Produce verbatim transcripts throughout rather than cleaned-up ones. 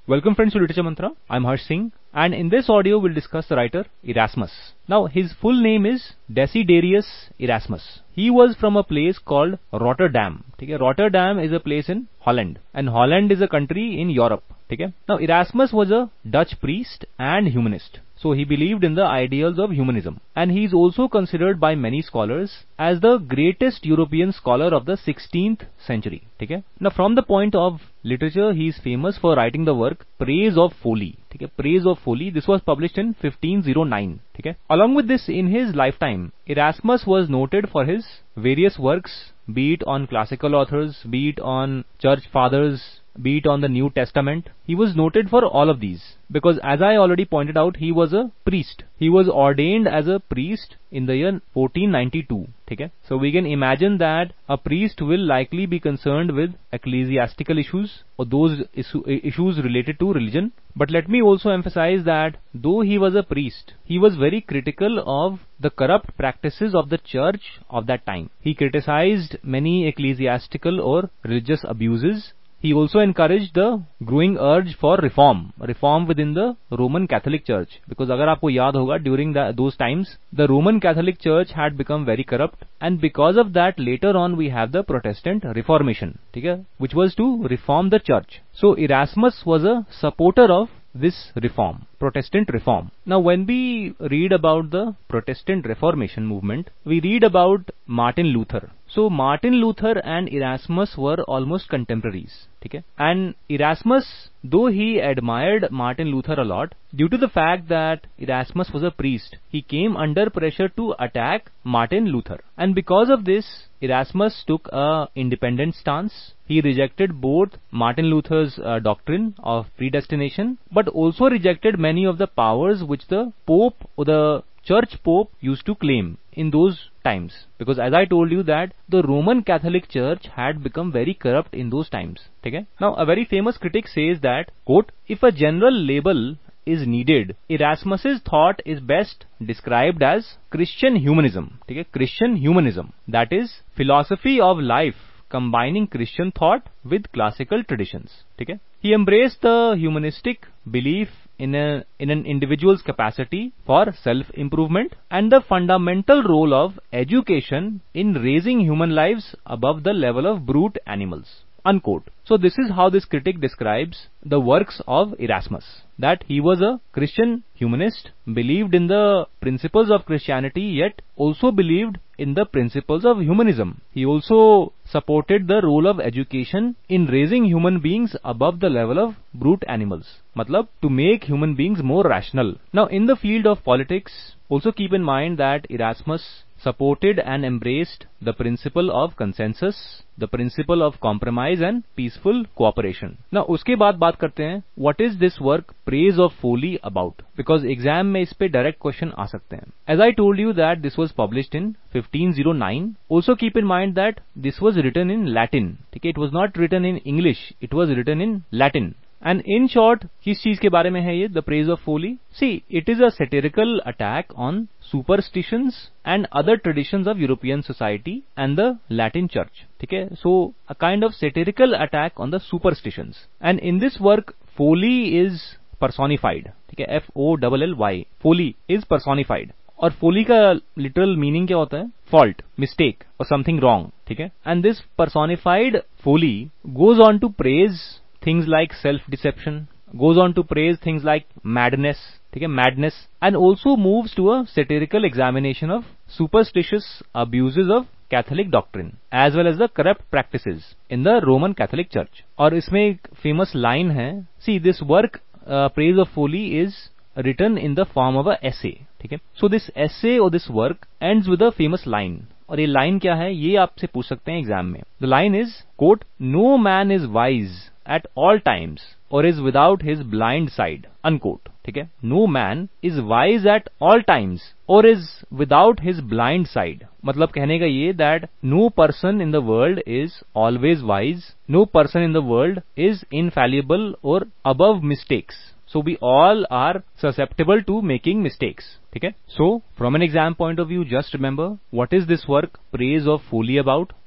Welcome friends to Literature Mantra. I'm Harsh Singh, and in this audio we'll discuss the writer Erasmus. Now his full name is Desiderius Erasmus. He was from a place called Rotterdam. Okay? Rotterdam is a place in Holland, and Holland is a country in Europe. Okay? Now Erasmus was a Dutch priest and humanist. So he believed in the ideals of humanism, and he is also considered by many scholars as the greatest European scholar of the sixteenth century. Okay? Now from the point of literature, he is famous for writing the work Praise of Folly. Okay? Praise of Folly. This was published in fifteen oh nine. Okay? Along with this, in his lifetime, Erasmus was noted for his various works, be it on classical authors, be it on church fathers, be it on the New Testament. He was noted for all of these because, as I already pointed out, he was a priest. He was ordained as a priest in the year fourteen ninety-two. Okay? So we can imagine that a priest will likely be concerned with ecclesiastical issues or those issues related to religion. But let me also emphasize that though he was a priest, he was very critical of the corrupt practices of the church of that time. He criticized many ecclesiastical or religious abuses. He also encouraged the growing urge for reform, reform within the Roman Catholic Church. Because अगर आपको याद होगा, during the, those times, the Roman Catholic Church had become very corrupt, and because of that, later on we have the Protestant Reformation, okay, which was to reform the church. So Erasmus was a supporter of this reform, Protestant reform. Now when we read about the Protestant Reformation movement, we read about Martin Luther. So Martin Luther and Erasmus were almost contemporaries. Okay? And Erasmus, though he admired Martin Luther a lot, due to the fact that Erasmus was a priest, he came under pressure to attack Martin Luther. And because of this, Erasmus took a independent stance. He rejected both Martin Luther's uh, doctrine of predestination, but also rejected many of the powers which the Pope or the Church Pope used to claim in those times. Because as I told you that the Roman Catholic Church had become very corrupt in those times. Okay? Now a very famous critic says that, quote, if a general label is needed, Erasmus's thought is best described as Christian humanism. Okay? Christian humanism. That is philosophy of life combining Christian thought with classical traditions. Okay? He embraced the humanistic belief in a in an individual's capacity for self-improvement and the fundamental role of education in raising human lives above the level of brute animals. Unquote. So this is how this critic describes the works of Erasmus. That he was a Christian humanist, believed in the principles of Christianity, yet also believed in the principles of humanism. He also supported the role of education in raising human beings above the level of brute animals. Matlab, to make human beings more rational. Now in the field of politics, also keep in mind that Erasmus supported and embraced the principle of consensus, the principle of compromise and peaceful cooperation. Now उसके बाद बात करते हैं, what is this work Praise of Folly about? Because exam में इस पे direct question आ सकते हैं. As I told you that this was published in fifteen oh nine. Also keep in mind that this was written in Latin. Okay, it was not written in English. It was written in Latin. And in short, किस चीज के बारे में है ये The Praise of Folly? See, it is a satirical attack on superstitions and other traditions of European society and the Latin Church. Okay, so a kind of satirical attack on the superstitions. And in this work, folly is personified. Okay, F O L L Y. Folly is personified. और फोली का literal meaning क्या होता है? Fault, mistake और something wrong. ठीक है? And this personified folly goes on to praise things like self-deception, goes on to praise things like madness, okay, madness, and also moves to a satirical examination of superstitious abuses of Catholic doctrine, as well as the corrupt practices in the Roman Catholic Church. और इसमें एक famous line है, see this work, uh, Praise of Folly is written in the form of a essay, ठीक है? So this essay or this work ends with a famous line. और ये line क्या है, ये आपसे पूछ सकते हैं एग्जाम में. The line is, quote, no man is wise at all times और is without his blind side, unquote. ठीक है? No man is wise at all times और is without his blind side. मतलब कहने का ये that no person in the world is always wise, no person in the world is infallible और above mistakes. So we all are susceptible to making mistakes. Okay? So from an exam point of view, just remember what is this work Praise of Folly about?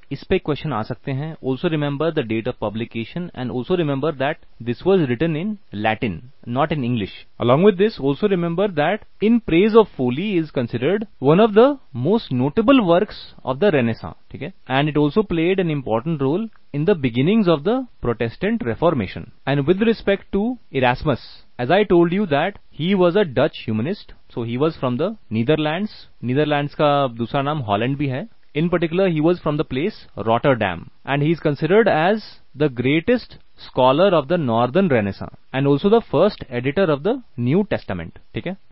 इस पे question आ सकते हैं. Also remember the date of publication and also remember that this was written in Latin, not in English. Along with this, also remember that In Praise of Folly is considered one of the most notable works of the Renaissance. ठीक है, and it also played an important role in the beginnings of the Protestant Reformation. And with respect to Erasmus, as I told you that he was a Dutch humanist, so he was from the Netherlands. Netherlands का दूसरा नाम Holland भी है. In particular, he was from the place Rotterdam, and he is considered as the greatest scholar of the Northern Renaissance and also the first editor of the New Testament. ठीक है.